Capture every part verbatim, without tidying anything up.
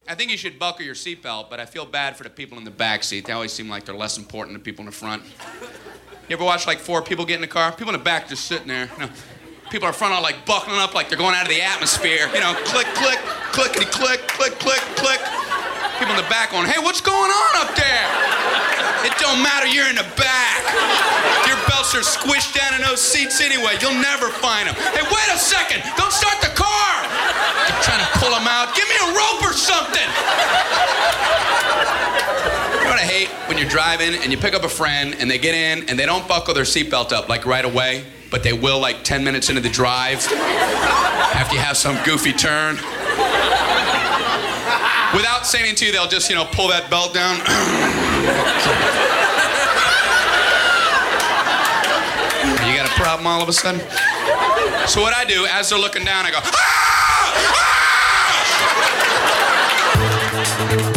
I think you should buckle your seatbelt, but I feel bad for the people in the back seat. They always seem like they're less important than people in the front. You ever watch like four people get in the car? People in the back just sitting there. You know, people in front are like buckling up like they're going out of the atmosphere. You know, click, click, clickety, click, click, click, click. People in the back going, hey, what's going on up there? It don't matter, you're in the back. Your belts are squished down in those seats anyway. You'll never find them. Hey, wait a second, don't start the car. You're trying to pull them out. Give me a rope or something. You know what I hate? When you're driving and you pick up a friend and they get in and they don't buckle their seatbelt up like right away, but they will like ten minutes into the drive after you have some goofy turn. Without saying anything to you, they'll just, you know, pull that belt down. You got a problem all of a sudden? So what I do, as they're looking down, I go, ah! Ah!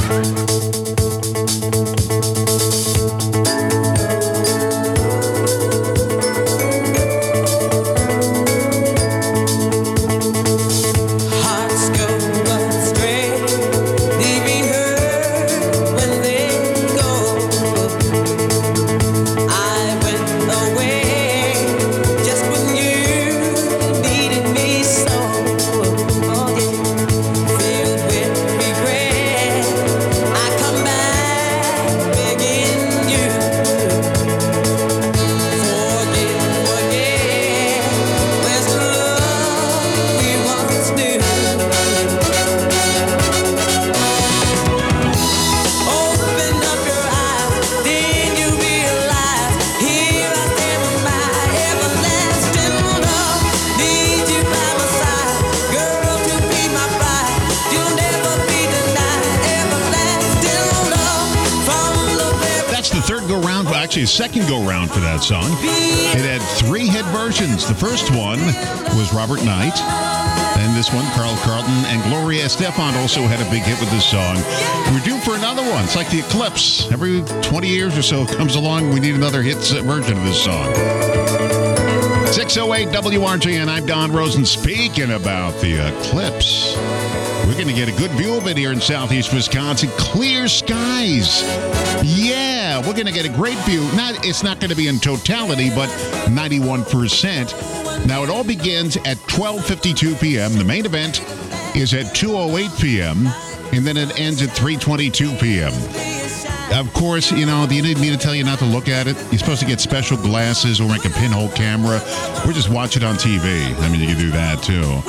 Actually, a second go-round for that song. It had three hit versions. The first one was Robert Knight. And this one, Carl Carlton and Gloria Estefan also had a big hit with this song. We're due for another one. It's like the Eclipse. Every twenty years or so it comes along, we need another hit version of this song. six oh eight W R J N, I'm Don Rosen. Speaking about the Eclipse, we're going to get a good view of it here in southeast Wisconsin. Clear skies. Yeah, we're going to get a great view. Not, it's not going to be in totality, but ninety-one percent. Now, it all begins at twelve fifty-two p.m. The main event is at two oh eight p.m., and then it ends at three twenty-two p.m. Of course, you know, do you need me to tell you not to look at it? You're supposed to get special glasses or like a pinhole camera. Or just watch it on T V. I mean, you can do that, too.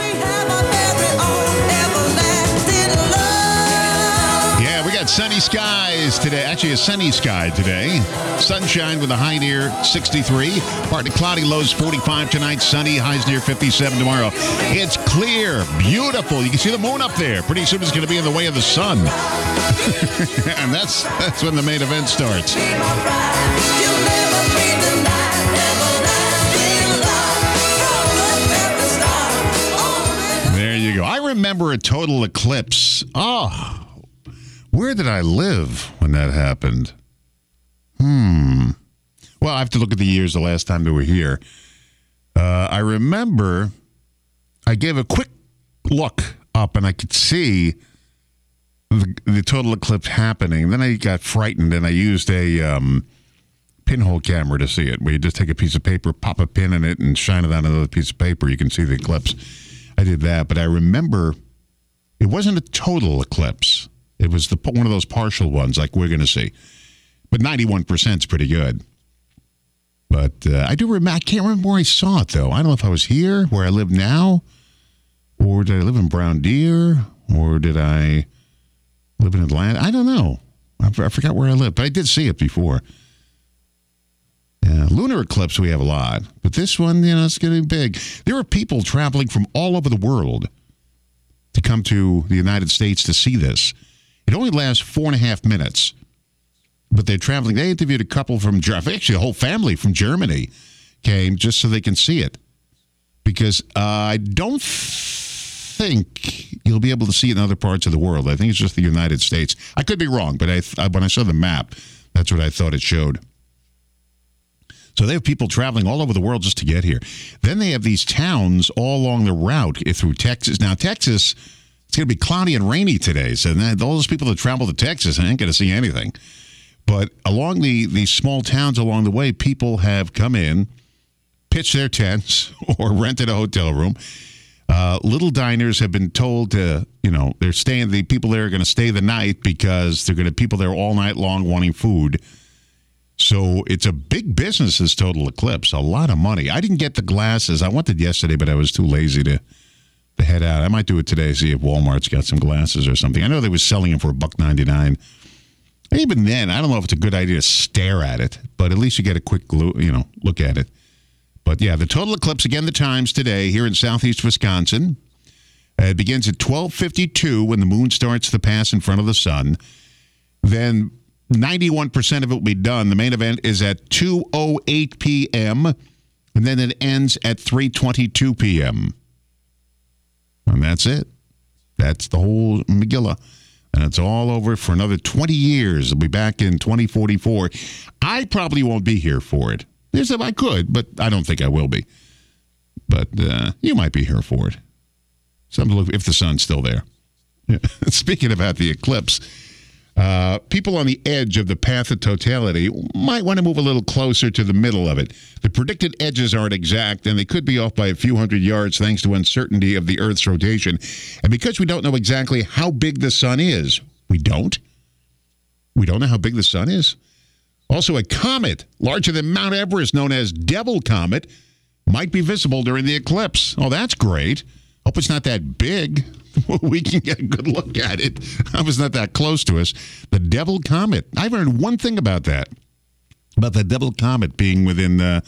Yeah, we got sunny skies today. Actually, a sunny sky today. Sunshine with a high near sixty-three. Partly cloudy, lows forty-five tonight. Sunny, highs near fifty-seven tomorrow. It's clear, beautiful. You can see the moon up there. Pretty soon it's going to be in the way of the sun. And that's that's when the main event starts. There you go. I remember a total eclipse. Oh, where did I live when that happened? Hmm. Well, I have to look at the years the last time they were here. Uh, I remember I gave a quick look up and I could see the, the total eclipse happening. Then I got frightened and I used a um, pinhole camera to see it, where you just take a piece of paper, pop a pin in it, and shine it on another piece of paper. You can see the eclipse. I did that, but I remember it wasn't a total eclipse. It was the one of those partial ones like we're going to see. But ninety-one percent is pretty good. But uh, I do remember, I can't remember where I saw it, though. I don't know if I was here, where I live now, or did I live in Brown Deer, or did I live in Atlanta? I don't know. I, I forgot where I lived, but I did see it before. Yeah, lunar eclipse we have a lot, but this one, you know, it's getting big. There are people traveling from all over the world to come to the United States to see this. It only lasts four and a half minutes, but they're traveling. They interviewed a couple from, actually a whole family from Germany came just so they can see it. Because uh, I don't think you'll be able to see it in other parts of the world. I think it's just the United States. I could be wrong, but I, I when I saw the map, that's what I thought it showed. So they have people traveling all over the world just to get here. Then they have these towns all along the route through Texas. Now, Texas, It's going to be cloudy and rainy today. So that, all those people that travel to Texas ain't going to see anything. But along the, the small towns along the way, people have come in, pitched their tents, or rented a hotel room. Uh, little diners have been told to, you know, they're staying, the people there are going to stay the night because they're going to people there all night long wanting food. So it's a big business, this Total Eclipse. A lot of money. I didn't get the glasses. I wanted yesterday, but I was too lazy to, to head out. I might do it today, see if Walmart's got some glasses or something. I know they were selling them for a buck ninety-nine. And even then, I don't know if it's a good idea to stare at it, but at least you get a quick, you know, look at it. But yeah, the Total Eclipse, again, the times today here in southeast Wisconsin. Uh, it begins at twelve fifty-two when the moon starts to pass in front of the sun. Then ninety-one percent of it will be done. The main event is at two oh eight p.m., and then it ends at three twenty-two p.m. And that's it. That's the whole Megillah. And it's all over for another twenty years. It'll be back in twenty forty-four. I probably won't be here for it. There's if I could, but I don't think I will be. But uh, you might be here for it. Something to look if the sun's still there. Yeah. Speaking about the eclipse, uh, people on the edge of the path of totality might want to move a little closer to the middle of it. The predicted edges aren't exact, and they could be off by a few hundred yards thanks to uncertainty of the Earth's rotation. And because we don't know exactly how big the sun is, we don't. We don't know how big the sun is. Also, a comet larger than Mount Everest, known as Devil Comet, might be visible during the eclipse. Oh, that's great. Hope it's not that big. We can get a good look at it. I was not that close to us. The Devil Comet. I've heard one thing about that, about the Devil Comet being within uh,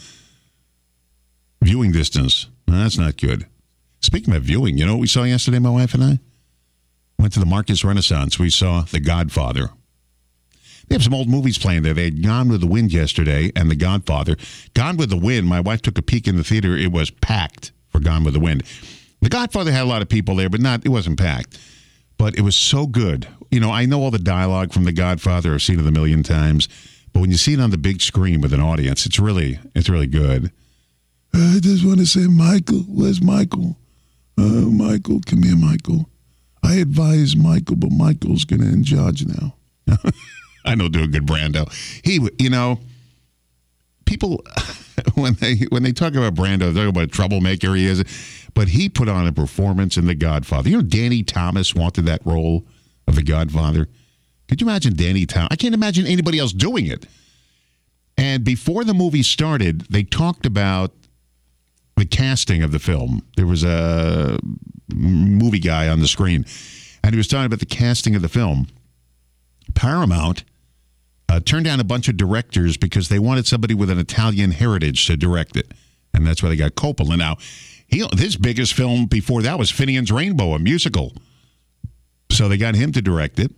viewing distance. No, that's not good. Speaking of viewing, you know what we saw yesterday, my wife and I? Went to the Marcus Renaissance. We saw The Godfather. They have some old movies playing there. They had Gone with the Wind yesterday and The Godfather. Gone with the Wind, my wife took a peek in the theater. It was packed for Gone with the Wind. The Godfather had a lot of people there, but not it wasn't packed. But it was so good. You know, I know all the dialogue from The Godfather. I've seen it a million times. But when you see it on the big screen with an audience, it's really, it's really good. I just want to say, Michael, where's Michael? Oh, Michael, come here, Michael. I advise Michael, but Michael's going to in charge now. I know, do a good Brando. He, you know, people when they when they talk about Brando, they talk about a troublemaker he is. But he put on a performance in The Godfather. You know, Danny Thomas wanted that role of The Godfather. Could you imagine Danny Thomas? I can't imagine anybody else doing it. And before the movie started, they talked about the casting of the film. There was a movie guy on the screen, and he was talking about the casting of the film. Paramount uh, turned down a bunch of directors because they wanted somebody with an Italian heritage to direct it. And that's why they got Coppola. Now, he, his biggest film before that was Finian's Rainbow, a musical. So they got him to direct it.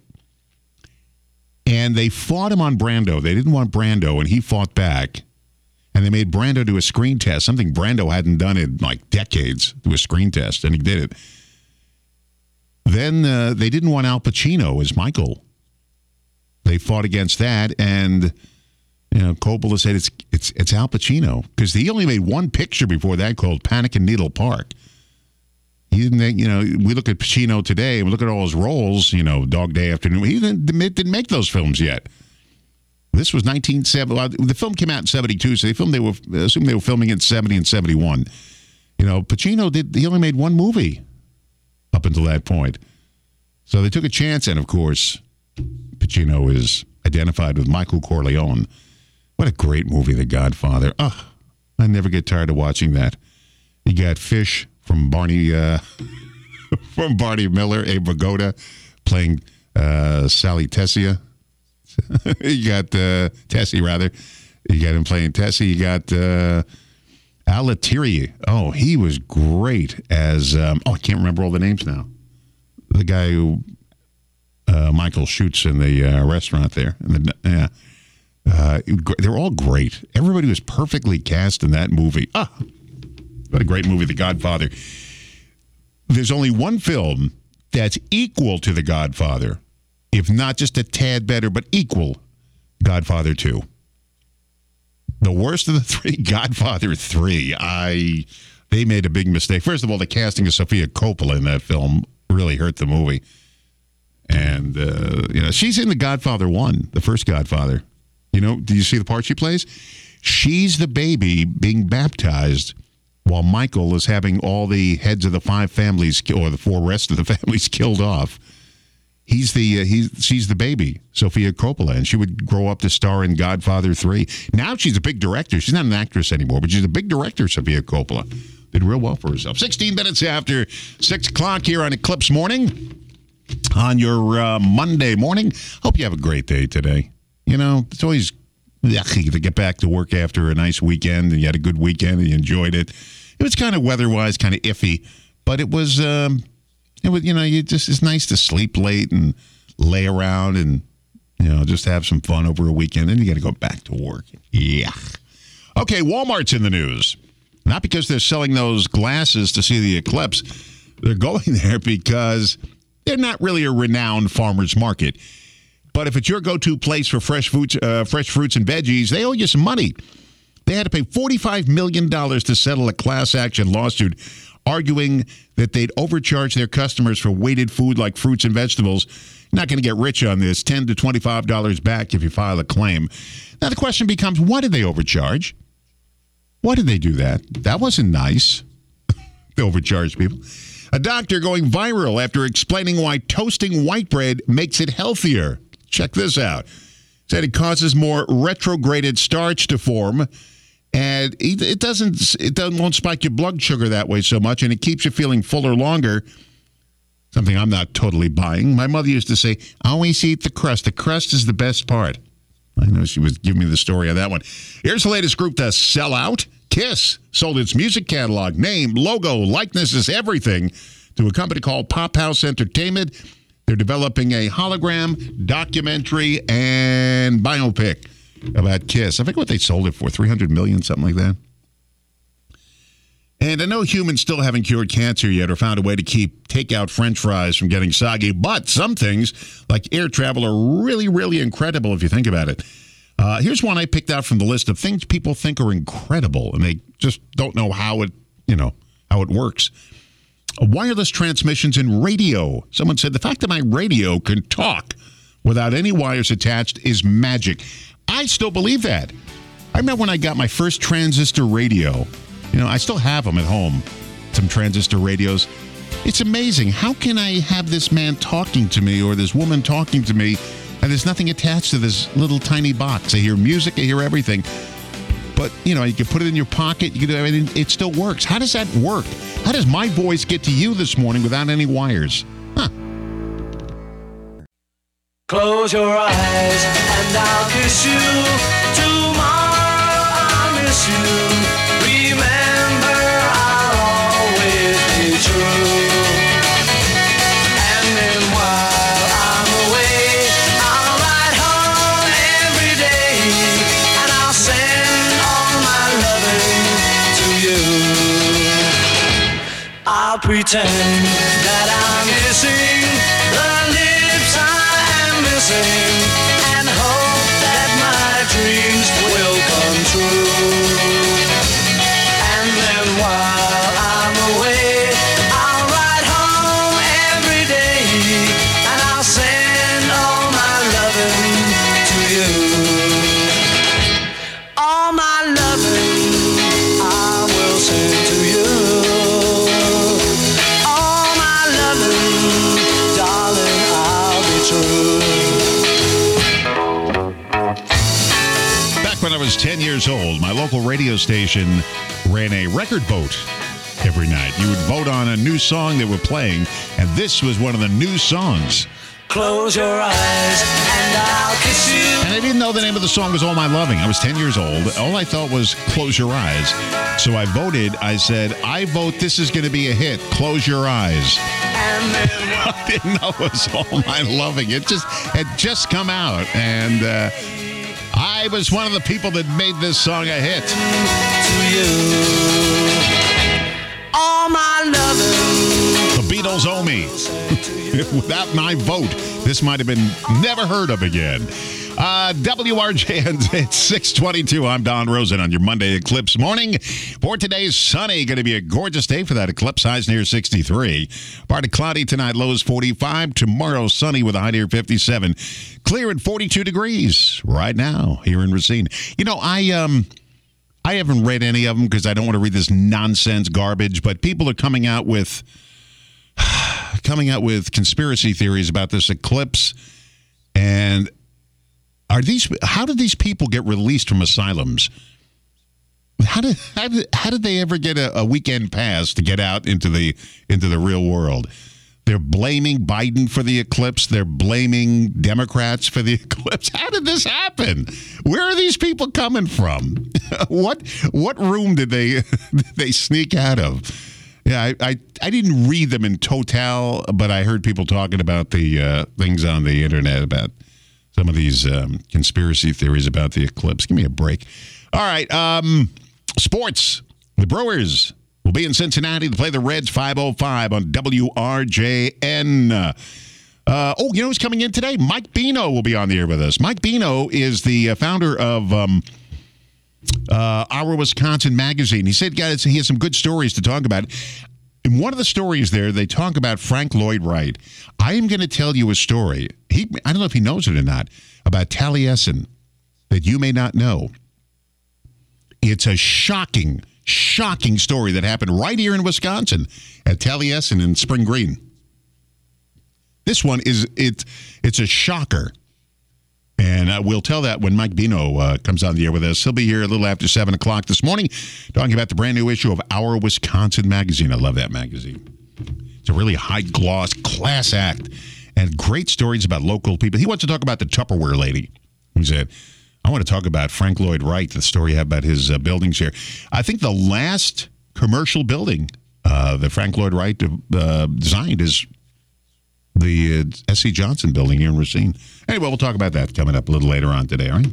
And they fought him on Brando. They didn't want Brando, and he fought back. And they made Brando do a screen test, something Brando hadn't done in like decades, do a screen test, and he did it. Then uh, they didn't want Al Pacino as Michael. They fought against that, and you know, Coppola said it's it's it's Al Pacino because he only made one picture before that called Panic in Needle Park. He didn't, make, you know, we look at Pacino today, and we look at all his roles, you know, Dog Day Afternoon. He didn't, didn't make those films yet. This was nineteen seventy. Well, the film came out in seventy-two, so they filmed. They were assumed they were filming in seventy and seventy-one. You know, Pacino did. He only made one movie up until that point, so they took a chance, and of course, Pacino is identified with Michael Corleone. What a great movie, The Godfather. Oh, I never get tired of watching that. You got Fish from Barney uh, from Barney Miller, Abe Vigoda playing uh, Sally Tessia. You got uh, Tessie, rather. You got him playing Tessie. You got uh, Al Lettieri. Oh, he was great as, um, oh, I can't remember all the names now. The guy who uh, Michael shoots in the uh, restaurant there. In the, yeah. Uh, they're all great. Everybody was perfectly cast in that movie. Ah, what a great movie, The Godfather. There's only one film that's equal to The Godfather, if not just a tad better, but equal, Godfather two. The worst of the three, Godfather three. I, they made a big mistake. First of all, the casting of Sofia Coppola in that film really hurt the movie. And, uh, you know, she's in The Godfather one, the first Godfather. You know, do you see the part she plays? She's the baby being baptized while Michael is having all the heads of the five families, or the four rest of the families, killed off. He's the uh, he's she's the baby, Sofia Coppola, and she would grow up to star in Godfather three. Now she's a big director. She's not an actress anymore, but she's a big director, Sofia Coppola. Did real well for herself. sixteen minutes after six o'clock here on Eclipse Morning, on your uh, Monday morning. Hope you have a great day today. You know, it's always yucky to get back to work after a nice weekend, and you had a good weekend and you enjoyed it. It was kind of weather-wise kind of iffy, but it was... Um, It was, you know, you just it's nice to sleep late and lay around and, you know, just have some fun over a weekend. Then you got to go back to work. Yeah. Okay, Walmart's in the news. Not because they're selling those glasses to see the eclipse. They're going there because they're not really a renowned farmer's market. But if it's your go-to place for fresh fruits, uh, fresh fruits and veggies, they owe you some money. They had to pay forty-five million dollars to settle a class action lawsuit, arguing that they'd overcharge their customers for weighted food like fruits and vegetables. You're not going to get rich on this. ten to twenty-five dollars back if you file a claim. Now, the question becomes, why did they overcharge? Why did they do that? That wasn't nice. They overcharged people. A doctor going viral after explaining why toasting white bread makes it healthier. Check this out. Said it causes more retrograded starch to form. And it doesn't, it doesn't, won't spike your blood sugar that way so much, and it keeps you feeling fuller longer. Something I'm not totally buying. My mother used to say, always eat the crust. The crust is the best part. I know she was giving me the story on that one. Here's the latest group to sell out. Kiss sold its music catalog, name, logo, likenesses, everything to a company called Pop House Entertainment. They're developing a hologram, documentary, and biopic about Kiss. I think what they sold it for, three hundred million dollars, something like that. And I know humans still haven't cured cancer yet or found a way to keep takeout French fries from getting soggy, but some things, like air travel, are really, really incredible if you think about it. Uh, here's one I picked out from the list of things people think are incredible, and they just don't know how it, you know, how it works. Wireless transmissions in radio. Someone said the fact that my radio can talk without any wires attached is magic. I still believe that. I remember when I got my first transistor radio. You know, I still have them at home, some transistor radios. It's amazing. How can I have this man talking to me or this woman talking to me, and there's nothing attached to this little tiny box? I hear music, I hear everything. But, you know, you can put it in your pocket, you can do everything. It still works. How does that work? How does my voice get to you this morning without any wires? Huh. Close your eyes and I'll kiss you. Tomorrow I'll miss you. Remember, I'll always be true. And then while I'm away, I'll ride home every day, and I'll send all my loving to you. I'll pretend that I'm missing the lips I am missing, and hope that my dreams will come true. And then while I'm away, I'll ride home every day, and I'll send all my loving to you. All my loving I will send to you. All my loving, darling, I'll be true. Back when I was ten years old, my local radio station ran a record vote every night. You would vote on a new song they were playing, and this was one of the new songs. Close your eyes and I'll kiss you. And I didn't know the name of the song was All My Loving. I was ten years old. All I thought was Close Your Eyes. So I voted. I said, I vote this is going to be a hit. Close Your Eyes. And then I didn't know it was All My Loving. It just had just come out. And uh, I was one of the people that made this song a hit. to you. All my loving. The Beatles owe me. Without my vote, this might have been never heard of again. Uh, W R J N, it's six twenty-two. I'm Don Rosen on your Monday Eclipse morning. For today's sunny, going to be a gorgeous day for that eclipse. Highs near sixty-three. Partly cloudy tonight, lows forty-five. Tomorrow, sunny with a high near fifty-seven. Clear at forty-two degrees right now here in Racine. You know, I um, I haven't read any of them because I don't want to read this nonsense garbage, but people are coming out with coming out with conspiracy theories about this eclipse. And are these? How did these people get released from asylums? How did how did, how did they ever get a, a weekend pass to get out into the into the real world? They're blaming Biden for the eclipse. They're blaming Democrats for the eclipse. How did this happen? Where are these people coming from? what what room did they did they sneak out of? Yeah, I, I I didn't read them in total, but I heard people talking about the uh, things on the internet about some of these um, conspiracy theories about the eclipse. Give me a break. All right, um, sports. The Brewers will be in Cincinnati to play the Reds five oh five on W R J N. Uh, oh, you know who's coming in today? Mike Bino will be on the air with us. Mike Bino is the uh, founder of um, uh, Our Wisconsin magazine. He said, guys, he has some good stories to talk about. In one of the stories there, they talk about Frank Lloyd Wright. I am going to tell you a story. He, I don't know if he knows it or not, about Taliesin that you may not know. It's a shocking, shocking story that happened right here in Wisconsin at Taliesin in Spring Green. This one is, it, it's a shocker. And uh, we'll tell that when Mike Bino uh, comes on the air with us. He'll be here a little after seven o'clock this morning talking about the brand new issue of Our Wisconsin magazine. I love that magazine. It's a really high-gloss, class act, and great stories about local people. He wants to talk about the Tupperware lady. He said, I want to talk about Frank Lloyd Wright, the story you have about his uh, buildings here. I think the last commercial building uh, that Frank Lloyd Wright uh, designed is the uh, S C Johnson building here in Racine. Anyway, we'll talk about that coming up a little later on today, all right?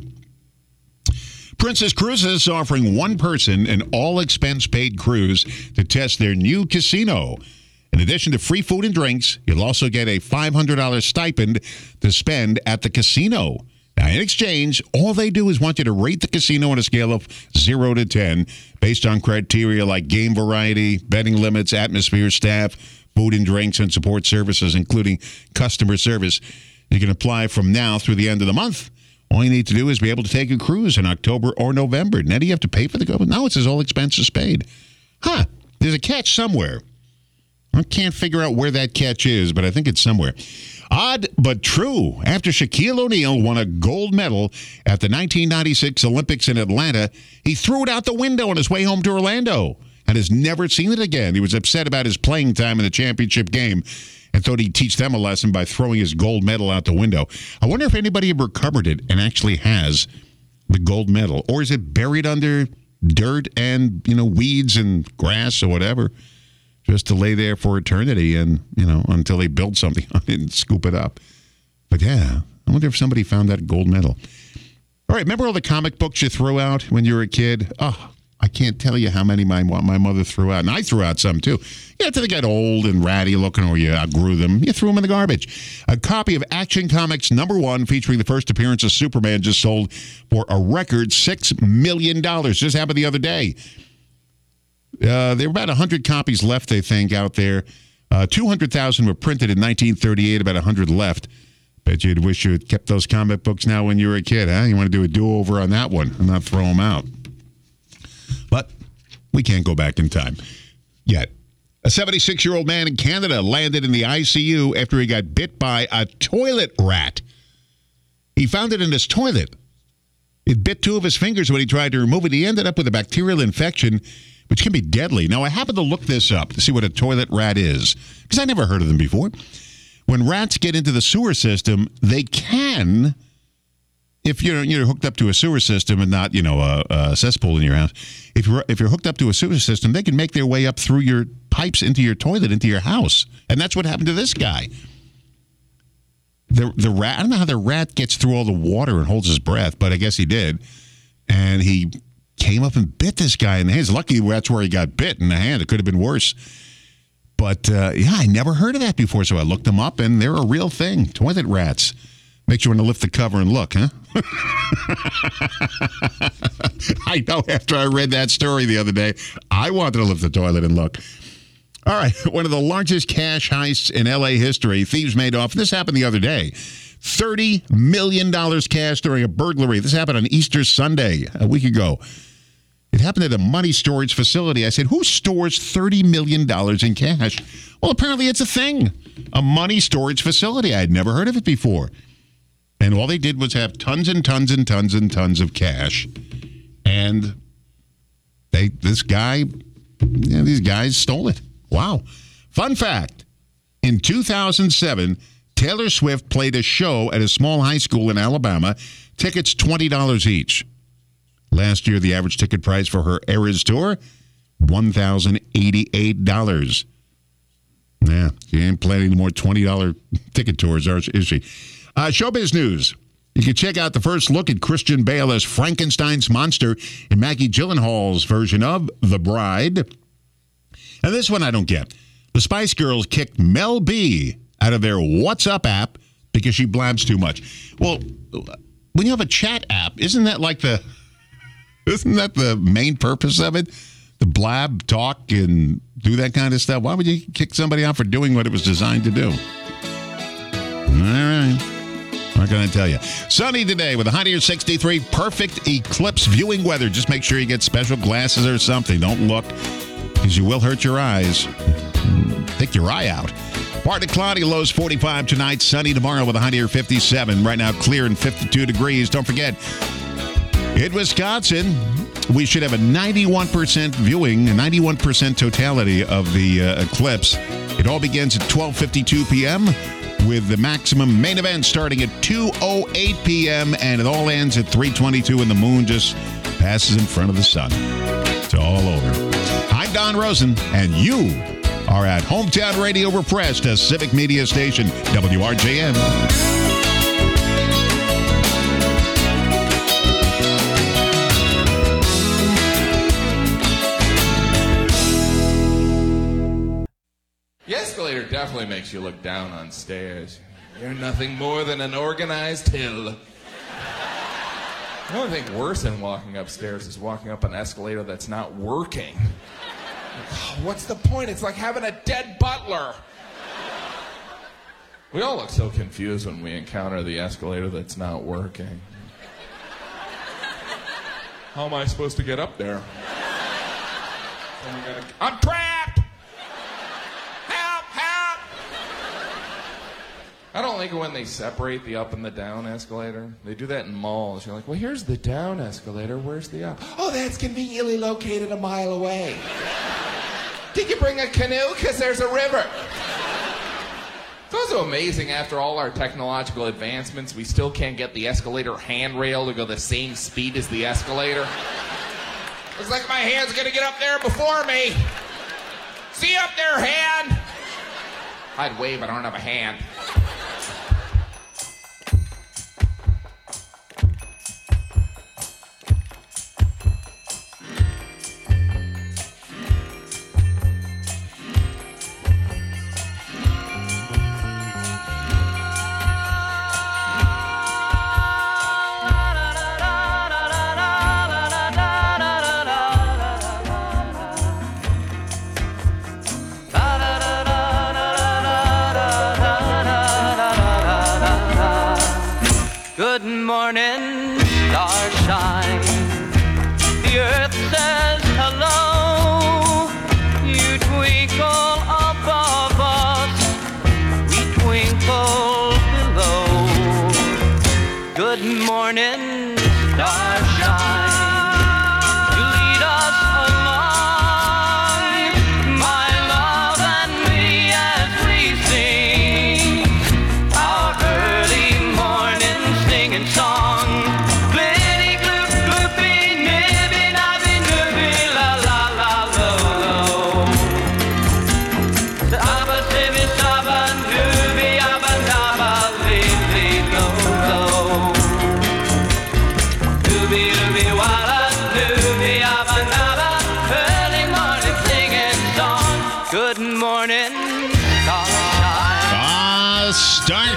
Princess Cruises offering one person an all-expense-paid cruise to test their new casino. In addition to free food and drinks, you'll also get a five hundred dollars stipend to spend at the casino. Now, in exchange, all they do is want you to rate the casino on a scale of zero to ten based on criteria like game variety, betting limits, atmosphere, staff, food and drinks, and support services, including customer service. You can apply from now through the end of the month. All you need to do is be able to take a cruise in October or November. Now, do you have to pay for the go? No, it says all expenses paid. Huh. There's a catch somewhere. I can't figure out where that catch is, but I think it's somewhere. Odd but true. After Shaquille O'Neal won a gold medal at the nineteen ninety-six Olympics in Atlanta, he threw it out the window on his way home to Orlando and has never seen it again. He was upset about his playing time in the championship game and thought he'd teach them a lesson by throwing his gold medal out the window. I wonder if anybody ever recovered it and actually has the gold medal, or is it buried under dirt and, you know, weeds and grass or whatever, just to lay there for eternity and, you know, until they build something on it and scoop it up. But yeah, I wonder if somebody found that gold medal. All right, remember all the comic books you threw out when you were a kid? Oh, I can't tell you how many my my mother threw out. And I threw out some, too. Yeah, until they got old and ratty looking, or you outgrew them. You threw them in the garbage. A copy of Action Comics number one, featuring the first appearance of Superman, just sold for a record six million dollars. Just happened the other day. Uh, there were about one hundred copies left, they think, out there. Uh, two hundred thousand were printed in nineteen thirty-eight, about one hundred left. Bet you'd wish you had kept those comic books now when you were a kid, huh? You want to do a do-over on that one and not throw them out. But we can't go back in time yet. A seventy-six-year-old man in Canada landed in the I C U after he got bit by a toilet rat. He found it in his toilet. It bit two of his fingers when he tried to remove it. He ended up with a bacterial infection, which can be deadly. Now, I happened to look this up to see what a toilet rat is, because I never heard of them before. When rats get into the sewer system, they can, if you're you're hooked up to a sewer system and not, you know, a, a cesspool in your house, if you're if you're hooked up to a sewer system, they can make their way up through your pipes into your toilet, into your house. And that's what happened to this guy. The the rat, I don't know how the rat gets through all the water and holds his breath, but I guess he did. And he came up and bit this guy in the hands. Lucky that's where he got bit, in the hand. It could have been worse. But, uh, yeah, I never heard of that before, so I looked them up, and they're a real thing. Toilet rats. Makes you want to lift the cover and look, huh? I know after I read that story the other day, I wanted to lift the toilet and look. All right, one of the largest cash heists in L A history. Thieves made off. This happened the other day. thirty million dollars cash during a burglary. This happened on Easter Sunday, a week ago. It happened at a money storage facility. I said, who stores thirty million dollars in cash? Well, apparently it's a thing. A money storage facility. I had never heard of it before. And all they did was have tons and tons and tons and tons of cash. And they, this guy, yeah, these guys stole it. Wow. Fun fact. In two thousand seven, Taylor Swift played a show at a small high school in Alabama. Tickets twenty dollars each. Last year, the average ticket price for her Eras tour, one thousand eighty-eight dollars. Yeah, she ain't playing any more twenty dollars ticket tours, is she? Uh, showbiz news. You can check out the first look at Christian Bale as Frankenstein's monster in Maggie Gyllenhaal's version of The Bride. And this one I don't get. The Spice Girls kicked Mel B out of their What's Up app because she blabs too much. Well, when you have a chat app, isn't that like the... Isn't that the main purpose of it? To blab, talk, and do that kind of stuff? Why would you kick somebody out for doing what it was designed to do? All right. What can I tell you? Sunny today with a high near sixty-three. Perfect eclipse viewing weather. Just make sure you get special glasses or something. Don't look, because you will hurt your eyes. Take your eye out. Partly cloudy, lows forty-five tonight. Sunny tomorrow with a high near fifty-seven. Right now clear and fifty-two degrees. Don't forget, in Wisconsin, we should have a ninety-one percent viewing, a ninety-one percent totality of the uh, eclipse. It all begins at twelve fifty-two p.m. with the maximum main event starting at two oh eight p.m. and it all ends at three twenty-two and the moon just passes in front of the sun. It's all over. I'm Don Rosen, and you are at Hometown Radio Refreshed, a civic media station, W R J M. The escalator definitely makes you look down on stairs. You're nothing more than an organized hill. The only thing worse than walking upstairs is walking up an escalator that's not working. Like, oh, what's the point? It's like having a dead butler. We all look so confused when we encounter the escalator that's not working. How am I supposed to get up there? I'm trapped! I don't like it when they separate the up and the down escalator. They do that in malls. You're like, well, here's the down escalator. Where's the up? Oh, that's conveniently located a mile away. Did you bring a canoe? Because there's a river. It's also amazing, after all our technological advancements, we still can't get the escalator handrail to go the same speed as the escalator. Looks like my hand's going to get up there before me. See you up there, hand. I'd wave, but I don't have a hand. Good morning, starshine. The earth says hello. You twinkle above us, we twinkle below. Good morning, starshine. You lead us along, my love and me, as we sing our early morning singing song. Glitty, gloop, gloopy, nibby, nabby, nooby, la, la, la, lo, lo. Abba, sibby, sabba, nooby, abba, dabba, li, li, lo, lo.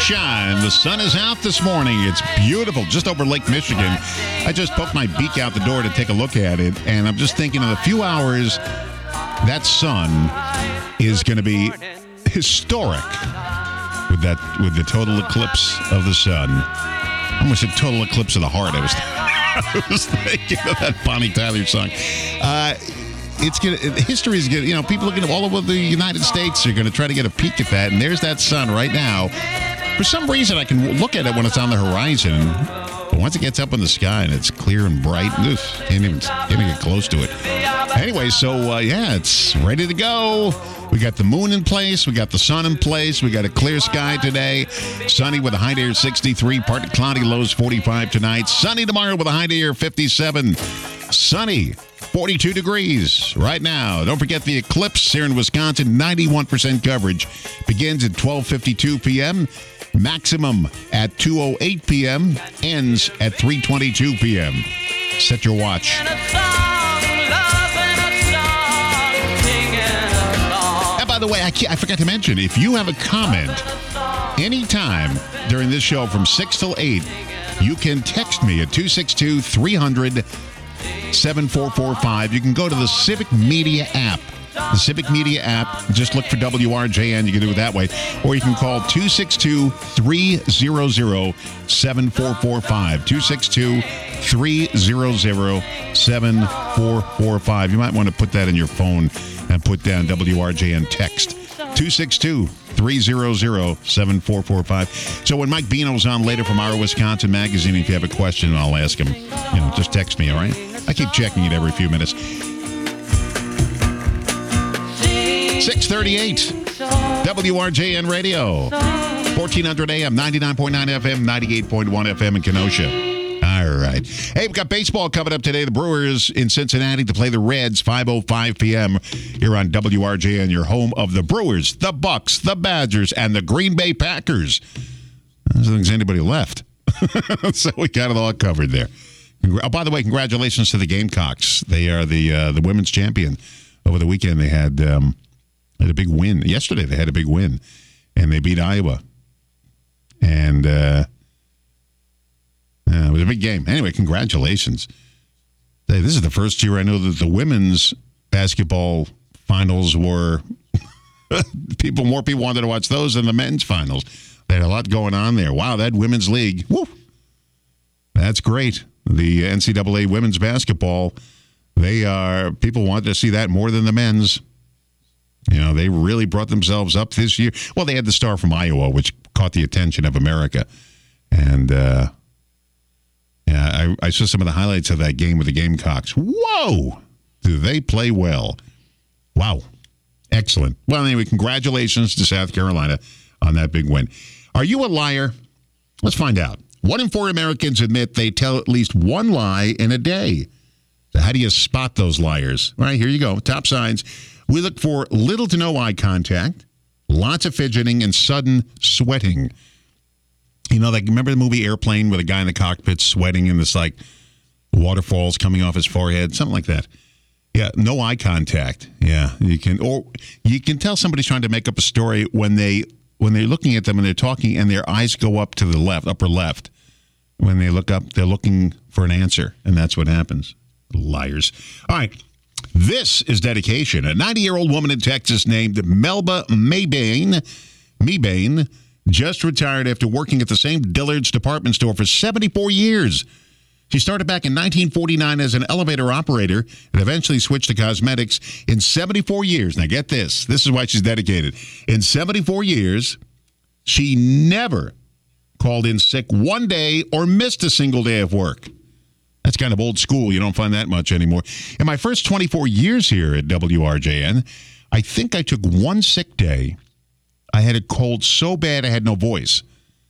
sunshine. The sun is out this morning. It's beautiful, just over Lake Michigan. I just poked my beak out the door to take a look at it, and I'm just thinking in a few hours, that sun is going to be historic with that with the total eclipse of the sun. I almost said total eclipse of the heart. I was, I was thinking of that Bonnie Tyler song. Uh, It's gonna. History is gonna. You know, people looking all over the United States are going to try to get a peek at that. And there's that sun right now. For some reason, I can look at it when it's on the horizon. But once it gets up in the sky and it's clear and bright, ugh, can't even can't even get close to it. Anyway, so uh, yeah, it's ready to go. We got the moon in place. We got the sun in place. We got a clear sky today. Sunny with a high near sixty-three. Partly cloudy, lows forty-five tonight. Sunny tomorrow with a high near fifty-seven. Sunny. forty-two degrees right now. Don't forget the eclipse here in Wisconsin. ninety-one percent coverage. Begins at twelve fifty-two p.m. Maximum at two oh eight p.m. Ends at three twenty-two p.m. Set your watch. And by the way, I, I forgot to mention, if you have a comment anytime during this show from six till eight, you can text me at two six two, three hundred, seven four four five. You can go to the Civic Media app. The Civic Media app. Just look for W R J N. You can do it that way. Or you can call two six two, three hundred, seven four four five. two six two, three hundred, seven four four five. You might want to put that in your phone and put down W R J N text. two six two, three hundred, seven four four five. So when Mike Bino's on later from our Wisconsin Magazine, if you have a question, I'll ask him. You know, just text me, all right? I keep checking it every few minutes. six thirty-eight, W R J N Radio, fourteen hundred A M, ninety-nine point nine F M, ninety-eight point one F M in Kenosha. All right. Hey, we've got baseball coming up today. The Brewers in Cincinnati to play the Reds, five oh five p.m. here on W R J N, your home of the Brewers, the Bucks, the Badgers, and the Green Bay Packers. I don't think there's anybody left. So we got it all covered there. Oh, by the way, congratulations to the Gamecocks. They are the uh, the women's champion. Over the weekend, they had, um, had a big win. Yesterday, they had a big win, and they beat Iowa. And uh, uh, it was a big game. Anyway, congratulations. Hey, this is the first year I know that the women's basketball finals were people. More people wanted to watch those than the men's finals. They had a lot going on there. Wow, that women's league. Woo, that's great. The N C double A women's basketball, they are, people want to see that more than the men's. You know, they really brought themselves up this year. Well, they had the star from Iowa, which caught the attention of America. And, uh, yeah, I, I saw some of the highlights of that game with the Gamecocks. Whoa! Do they play well? Wow. Excellent. Well, anyway, congratulations to South Carolina on that big win. Are you a liar? Let's find out. One in four Americans admit they tell at least one lie in a day. So how do you spot those liars? All right, here you go. Top signs. We look for little to no eye contact, lots of fidgeting, and sudden sweating. You know, like, remember the movie Airplane with a guy in the cockpit sweating and this, like, waterfalls coming off his forehead? Something like that. Yeah, no eye contact. Yeah, you can, or you can tell somebody's trying to make up a story when they when they're looking at them and they're talking and their eyes go up to the left, upper left. When they look up, they're looking for an answer, and that's what happens. Liars. All right, this is dedication. A ninety-year-old woman in Texas named Melba Mebane, Mebane, just retired after working at the same Dillard's department store for seventy-four years. She started back in nineteen forty-nine as an elevator operator and eventually switched to cosmetics. In seventy-four years, now get this, this is why she's dedicated. In seventy-four years, she never called in sick one day or missed a single day of work. That's kind of old school. You don't find that much anymore. In my first twenty-four years here at W R J N, I think I took one sick day. I had a cold so bad I had no voice.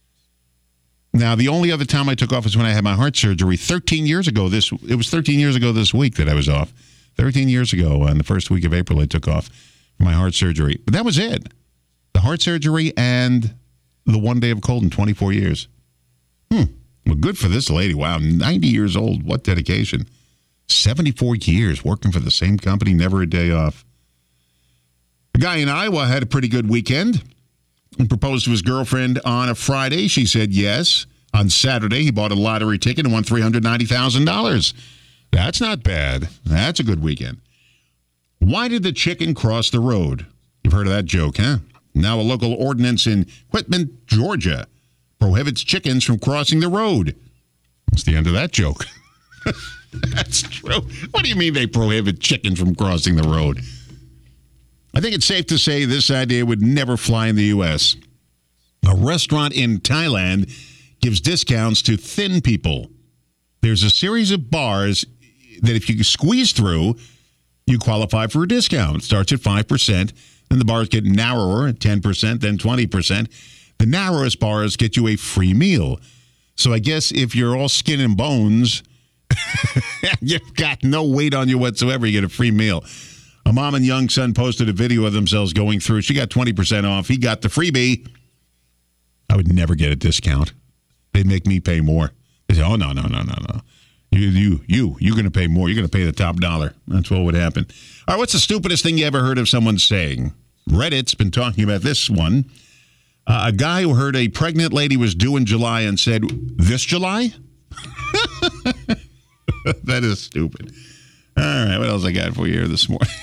Now, the only other time I took off is when I had my heart surgery thirteen years ago. This It was thirteen years ago this week that I was off. thirteen years ago, on the first week of April, I took off for my heart surgery. But that was it. The heart surgery and the one day of cold in twenty-four years. Hmm. Well, good for this lady. Wow, ninety years old. What dedication. seventy-four years working for the same company, never a day off. A guy in Iowa had a pretty good weekend. and proposed to his girlfriend on a Friday. She said yes. On Saturday, he bought a lottery ticket and won three hundred ninety thousand dollars. That's not bad. That's a good weekend. Why did the chicken cross the road? You've heard of that joke, huh? Now a local ordinance in Quitman, Georgia, prohibits chickens from crossing the road. That's the end of that joke. That's true. What do you mean they prohibit chickens from crossing the road? I think it's safe to say this idea would never fly in the U S. A restaurant in Thailand gives discounts to thin people. There's a series of bars that if you squeeze through, you qualify for a discount. It starts at five percent. Then the bars get narrower at ten percent, then twenty percent. The narrowest bars get you a free meal. So I guess if you're all skin and bones, you've got no weight on you whatsoever, you get a free meal. A mom and young son posted a video of themselves going through. She got twenty percent off. He got the freebie. I would never get a discount. They'd make me pay more. They say, oh, no, no, no, no, no. You, you, you, you're going to pay more. You're going to pay the top dollar. That's what would happen. All right, what's the stupidest thing you ever heard of someone saying? Reddit's been talking about this one. Uh, a guy who heard a pregnant lady was due in July and said, this July? That is stupid. All right, what else I got for you here this morning?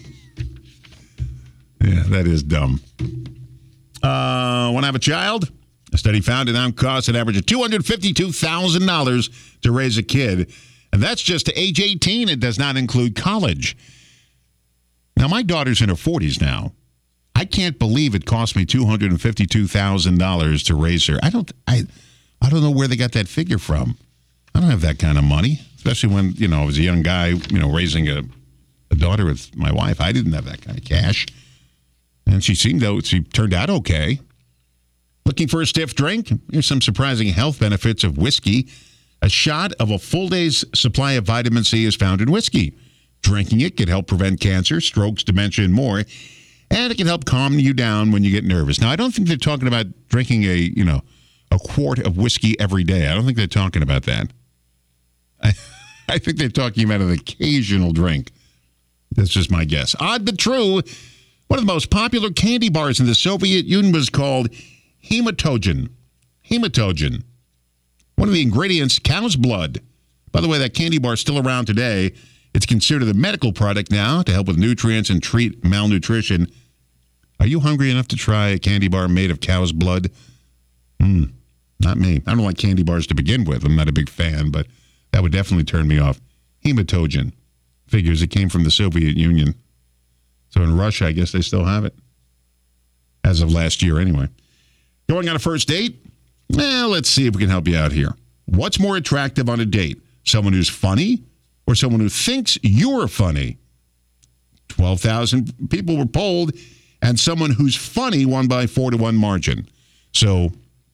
Yeah, that is dumb. Uh, want to have a child? A study found it now costs an average of two hundred fifty-two thousand dollars to raise a kid. And that's just to age eighteen. It does not include college. Now, my daughter's in her forties now. I can't believe it cost me two hundred fifty-two thousand dollars to raise her. I don't I I don't know where they got that figure from. I don't have that kind of money, especially when, you know, I was a young guy, you know, raising a, a daughter with my wife. I didn't have that kind of cash. And she seemed to, she turned out okay. Looking for a stiff drink? Here's some surprising health benefits of whiskey. A shot of a full day's supply of vitamin C is found in whiskey. Drinking it can help prevent cancer, strokes, dementia, and more. And it can help calm you down when you get nervous. Now, I don't think they're talking about drinking a, you know, a quart of whiskey every day. I don't think they're talking about that. I, I think they're talking about an occasional drink. That's just my guess. Odd but true. One of the most popular candy bars in the Soviet Union was called Hematogen. Hematogen. One of the ingredients, cow's blood. By the way, that candy bar is still around today. It's considered a medical product now to help with nutrients and treat malnutrition. Are you hungry enough to try a candy bar made of cow's blood? Hmm, not me. I don't like candy bars to begin with. I'm not a big fan, but that would definitely turn me off. Hematogen. Figures it came from the Soviet Union. So in Russia, I guess they still have it. As of last year, anyway. Going on a first date? Well, let's see if we can help you out here. What's more attractive on a date? Someone who's funny or someone who thinks you're funny? twelve thousand people were polled, and someone who's funny won by four to one margin. So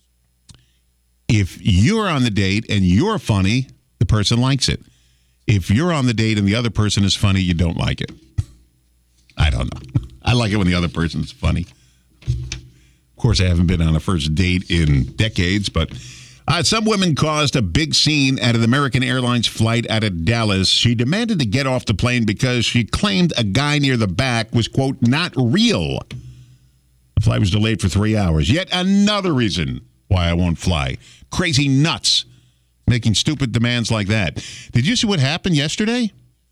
if you're on the date and you're funny, the person likes it. If you're on the date and the other person is funny, you don't like it. I don't know. I like it when the other person's funny. Of course, I haven't been on a first date in decades, but uh, some women caused a big scene at an American Airlines flight out of Dallas. She demanded to get off the plane because she claimed a guy near the back was, quote, not real. The flight was delayed for three hours. Yet another reason why I won't fly. Crazy nuts making stupid demands like that. Did you see what happened yesterday?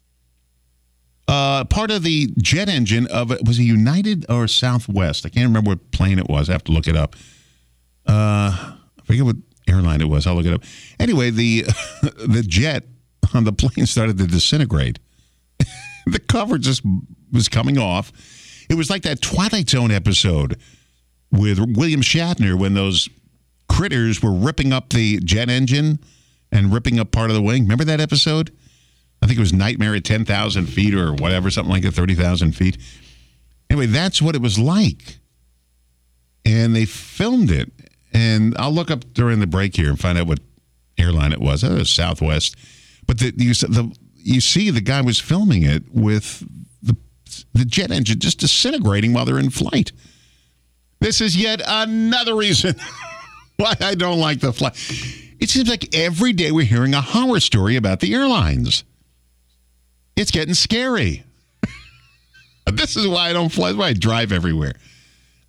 Uh, part of the jet engine of it was a United or Southwest. I can't remember what plane it was. I have to look it up. Uh, I forget what airline it was. I'll look it up. Anyway, the the jet on the plane started to disintegrate. The cover just was coming off. It was like that Twilight Zone episode with William Shatner when those critters were ripping up the jet engine and ripping up part of the wing. Remember that episode? I think it was Nightmare at ten thousand feet or whatever, something like that, thirty thousand feet. Anyway, that's what it was like. And they filmed it. And I'll look up during the break here and find out what airline it was. I think it was Southwest. But the, you, the, you see the guy was filming it with the, the jet engine just disintegrating while they're in flight. This is yet another reason why I don't like the flight. It seems like every day we're hearing a horror story about the airlines. It's getting scary. This is why I don't fly. That's why I drive everywhere.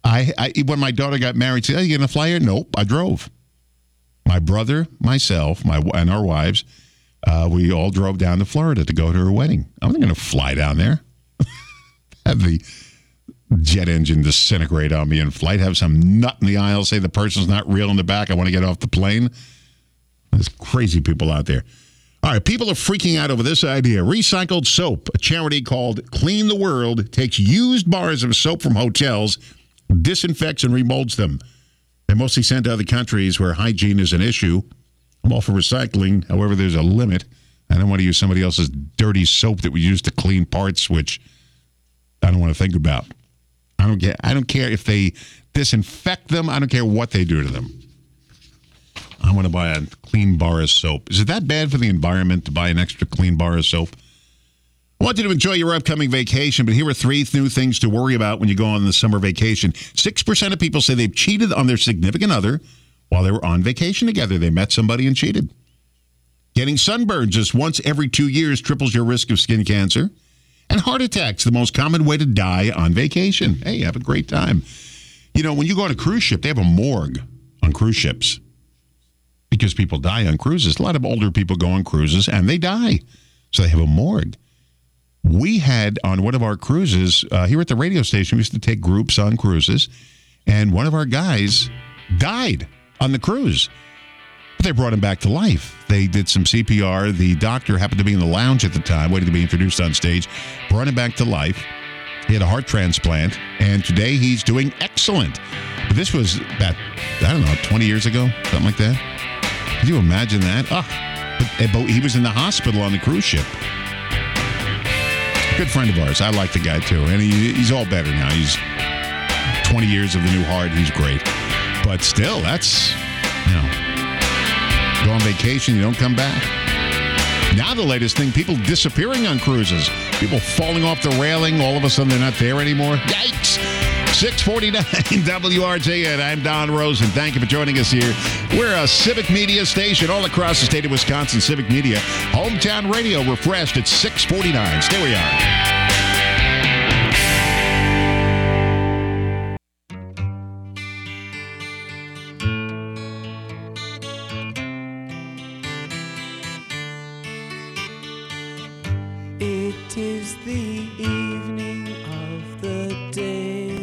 I, I when my daughter got married, she said, "Are you going to fly here?" Nope, I drove. My brother, myself, my and our wives, uh, we all drove down to Florida to go to her wedding. I wasn't going to fly down there. Have the jet engine disintegrate on me in flight. Have some nut in the aisle say the person's not real in the back. I want to get off the plane. There's crazy people out there. All right, people are freaking out over this idea. Recycled Soap, a charity called Clean the World, takes used bars of soap from hotels, disinfects and remolds them. They're mostly sent to other countries where hygiene is an issue. I'm all for recycling. However, there's a limit. I don't want to use somebody else's dirty soap that we use to clean parts, which I don't want to think about. I don't get. I don't care if they disinfect them. I don't care what they do to them. I want to buy a clean bar of soap. Is it that bad for the environment to buy an extra clean bar of soap? I want you to enjoy your upcoming vacation, but here are three new things to worry about when you go on the summer vacation. Six percent of people say they've cheated on their significant other while they were on vacation together. They met somebody and cheated. Getting sunburned just once every two years triples your risk of skin cancer. And heart attacks, the most common way to die on vacation. Hey, have a great time. You know, when you go on a cruise ship, they have a morgue on cruise ships because people die on cruises. A lot of older people go on cruises and they die. So they have a morgue. We had on one of our cruises uh, here at the radio station, we used to take groups on cruises, and one of our guys died on the cruise. But they brought him back to life. They did some C P R. The doctor happened to be in the lounge at the time, waiting to be introduced on stage, brought him back to life. He had a heart transplant, and today he's doing excellent. But this was about, I don't know, twenty years ago, something like that. Can you imagine that? Oh, but, but he was in the hospital on the cruise ship. Good friend of ours. I like the guy, too. And he, he's all better now. He's twenty years of the new heart. He's great. But still, that's, you know, go on vacation, you don't come back. Now the latest thing, people disappearing on cruises. People falling off the railing. All of a sudden, they're not there anymore. Yikes. six forty-nine W R J N. I'm Don Rosen. Thank you for joining us here. We're a Civic Media station all across the state of Wisconsin. Civic Media. Hometown radio refreshed at six forty-nine. Stay where you are. It is the evening of the day.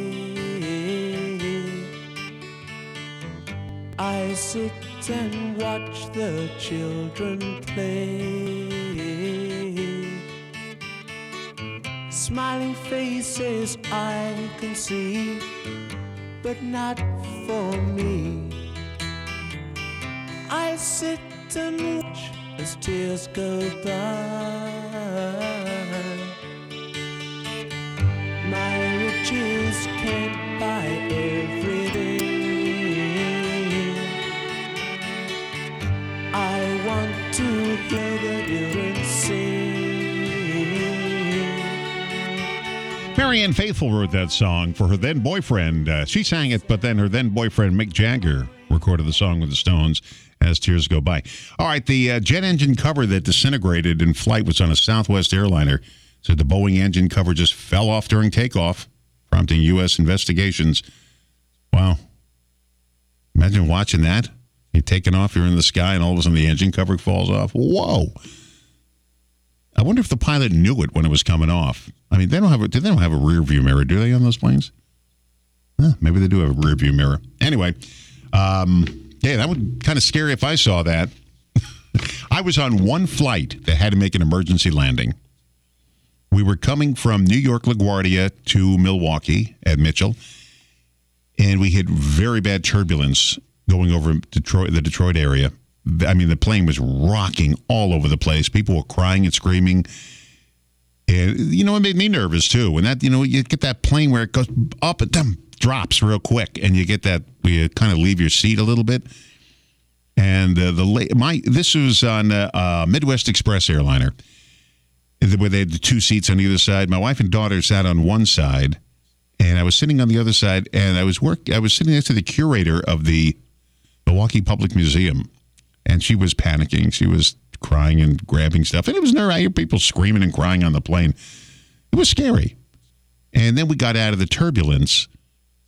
I sit and watch the children play. Smiling faces I can see, but not for me. I sit and watch as tears go by. My riches can't buy everything. I want to hear the children sing. Marianne Faithfull wrote that song for her then boyfriend. Uh, she sang it, but then her then boyfriend Mick Jagger recorded the song with the Stones as tears go by. All right, the uh, jet engine cover that disintegrated in flight was on a Southwest airliner. So the Boeing engine cover just fell off during takeoff, prompting U S investigations. Wow. Imagine watching that. You're taking off, you're in the sky, and all of a sudden the engine cover falls off. Whoa. I wonder if the pilot knew it when it was coming off. I mean, they don't have a, they don't have a rear view mirror, do they, on those planes? Huh, maybe they do have a rear view mirror. Anyway, um, yeah, that would be kind of scary if I saw that. I was on one flight that had to make an emergency landing. We were coming from New York LaGuardia to Milwaukee at Mitchell, and we had very bad turbulence going over Detroit, the Detroit area. I mean, the plane was rocking all over the place. People were crying and screaming. And, you know, it made me nervous, too. And that, you know, you get that plane where it goes up and down, drops real quick, and you get that, you kind of leave your seat a little bit. And uh, the my this was on uh, uh, Midwest Express airliner, where they had the two seats on either side. My wife and daughter sat on one side, and I was sitting on the other side, and I was work. I was sitting next to the curator of the Milwaukee Public Museum, and she was panicking. She was crying and grabbing stuff, and it was nerve. I hear people screaming and crying on the plane. It was scary. And then we got out of the turbulence,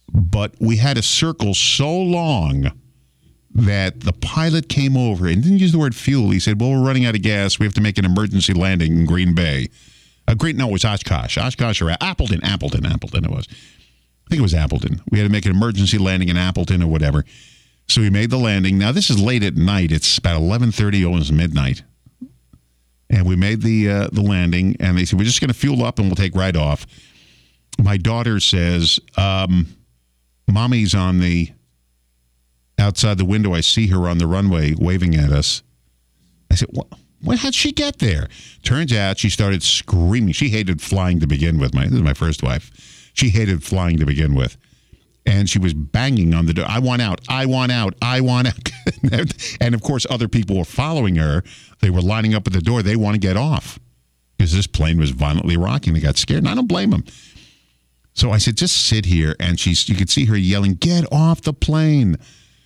but we had to circle so long that the pilot came over and didn't use the word fuel. He said, well, we're running out of gas. We have to make an emergency landing in Green Bay. Uh, Green, no, it was Oshkosh. Oshkosh or Appleton. Appleton. Appleton it was. I think it was Appleton. We had to make an emergency landing in Appleton or whatever. So we made the landing. Now, this is late at night. It's about eleven thirty, almost midnight. And we made the uh, the landing, and they said, we're just going to fuel up and we'll take right off. My daughter says, um, Mommy's on the outside the window. I see her on the runway waving at us. I said, what? What? How'd she get there? Turns out she started screaming. She hated flying to begin with. My, this is my first wife. She hated flying to begin with. And she was banging on the door. I want out. I want out. I want out. And, of course, other people were following her. They were lining up at the door. They want to get off because this plane was violently rocking. They got scared, and I don't blame them. So I said, just sit here. And she's, you could see her yelling, get off the plane.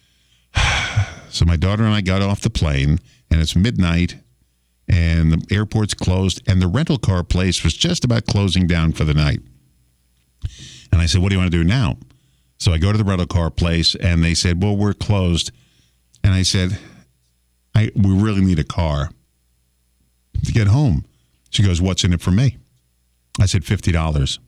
So my daughter and I got off the plane, and it's midnight, and the airport's closed, and the rental car place was just about closing down for the night. And I said, what do you want to do now? So I go to the rental car place, and they said, well, we're closed. And I said, I we really need a car to get home. She goes, what's in it for me? I said, fifty dollars.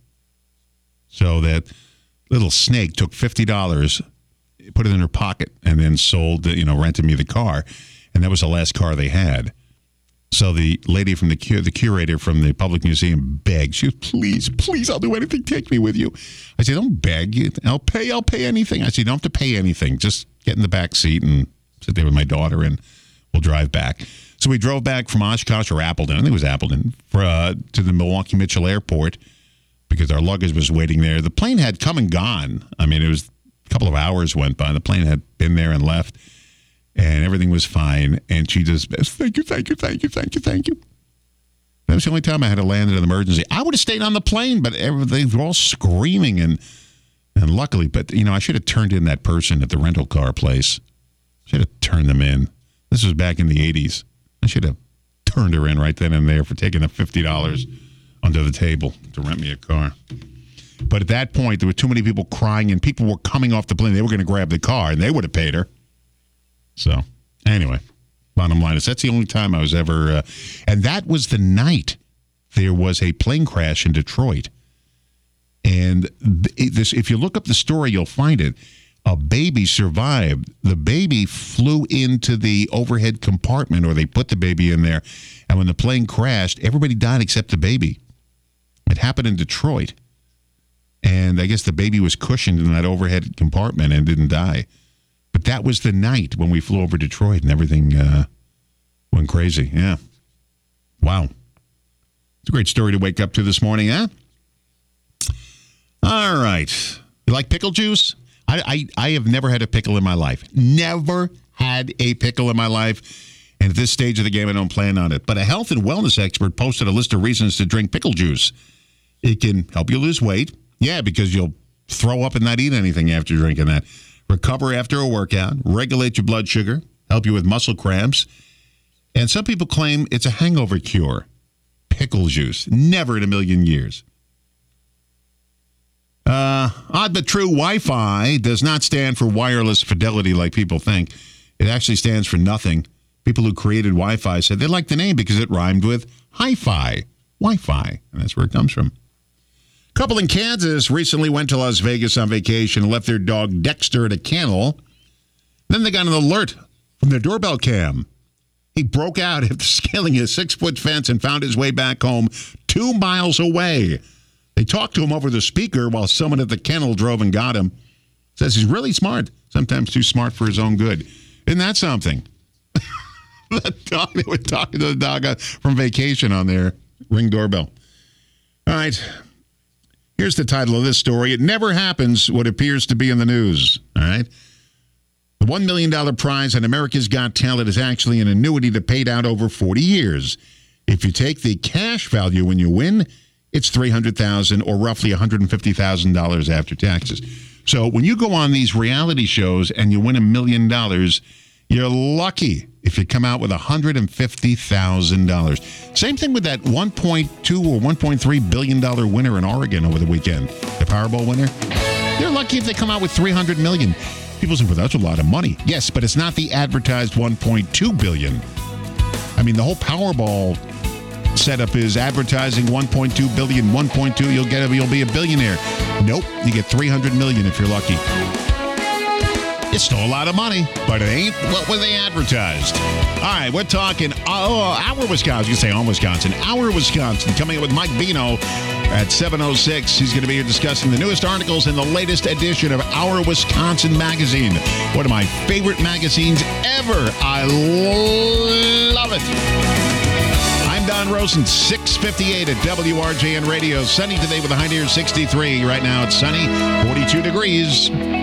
So that little snake took fifty dollars, put it in her pocket, and then sold, you know, rented me the car. And that was the last car they had. So the lady from the cu- the curator from the public museum begged. She was, please, please, I'll do anything. Take me with you. I said, don't beg. I'll pay. I'll pay anything. I said, you don't have to pay anything. Just get in the back seat and sit there with my daughter, and we'll drive back. So we drove back from Oshkosh or Appleton. I think it was Appleton for, uh, to the Milwaukee Mitchell Airport because our luggage was waiting there. The plane had come and gone. I mean, it was a couple of hours went by. The plane had been there and left. And everything was fine. And she just, thank you, thank you, thank you, thank you, thank you. That was the only time I had to land in an emergency. I would have stayed on the plane, but they were all screaming. And and luckily, but, you know, I should have turned in that person at the rental car place. Should have turned them in. This was back in the eighties. I should have turned her in right then and there for taking the fifty dollars under the table to rent me a car. But at that point, there were too many people crying, and people were coming off the plane. They were going to grab the car, and they would have paid her. So, anyway, bottom line is that's the only time I was ever, uh, and that was the night there was a plane crash in Detroit. And th- this, if you look up the story, you'll find it. A baby survived. The baby flew into the overhead compartment, or they put the baby in there. And when the plane crashed, everybody died except the baby. It happened in Detroit. And I guess the baby was cushioned in that overhead compartment and didn't die. But that was the night when we flew over Detroit and everything uh, went crazy. Yeah. Wow. It's a great story to wake up to this morning, huh? All right. You like pickle juice? I, I, I have never had a pickle in my life. Never had a pickle in my life. And at this stage of the game, I don't plan on it. But a health and wellness expert posted a list of reasons to drink pickle juice. It can help you lose weight. Yeah, because you'll throw up and not eat anything after drinking that. Recover after a workout, regulate your blood sugar, help you with muscle cramps. And some people claim it's a hangover cure. Pickle juice. Never in a million years. Uh, odd but true, Wi-Fi does not stand for wireless fidelity like people think. It actually stands for nothing. People who created Wi-Fi said they liked the name because it rhymed with hi-fi. Wi-Fi. And that's where it comes from. Couple in Kansas recently went to Las Vegas on vacation and left their dog Dexter at a kennel. Then they got an alert from their doorbell cam. He broke out after scaling a six-foot fence and found his way back home two miles away. They talked to him over the speaker while someone at the kennel drove and got him. Says he's really smart, sometimes too smart for his own good. Isn't that something? The dog, they were talking to the dog from vacation on their Ring doorbell. All right. Here's the title of this story. It never happens what appears to be in the news. All right. The one million dollars prize on America's Got Talent is actually an annuity that paid out over forty years. If you take the cash value when you win, it's three hundred thousand dollars or roughly one hundred fifty thousand dollars after taxes. So when you go on these reality shows and you win a million dollars, you're lucky if you come out with one hundred fifty thousand dollars. Same thing with that one point two or one point three billion dollars winner in Oregon over the weekend. The Powerball winner. They're lucky if they come out with three hundred million. People say, well, that's a lot of money. Yes, but it's not the advertised one point two billion. I mean, the whole Powerball setup is advertising one point two billion, one point two, you'll get a, you'll be a billionaire. Nope, you get three hundred million if you're lucky. It's still a lot of money, but it ain't what was they advertised. All right, we're talking oh, our Wisconsin. You say on Wisconsin. Our Wisconsin. Coming up with Mike Bino at seven oh six. He's going to be here discussing the newest articles in the latest edition of Our Wisconsin magazine. One of my favorite magazines ever. I love it. I'm Don Rosen, six fifty-eight at W R J N Radio. Sunny today with a high near sixty-three. Right now it's sunny, forty-two degrees.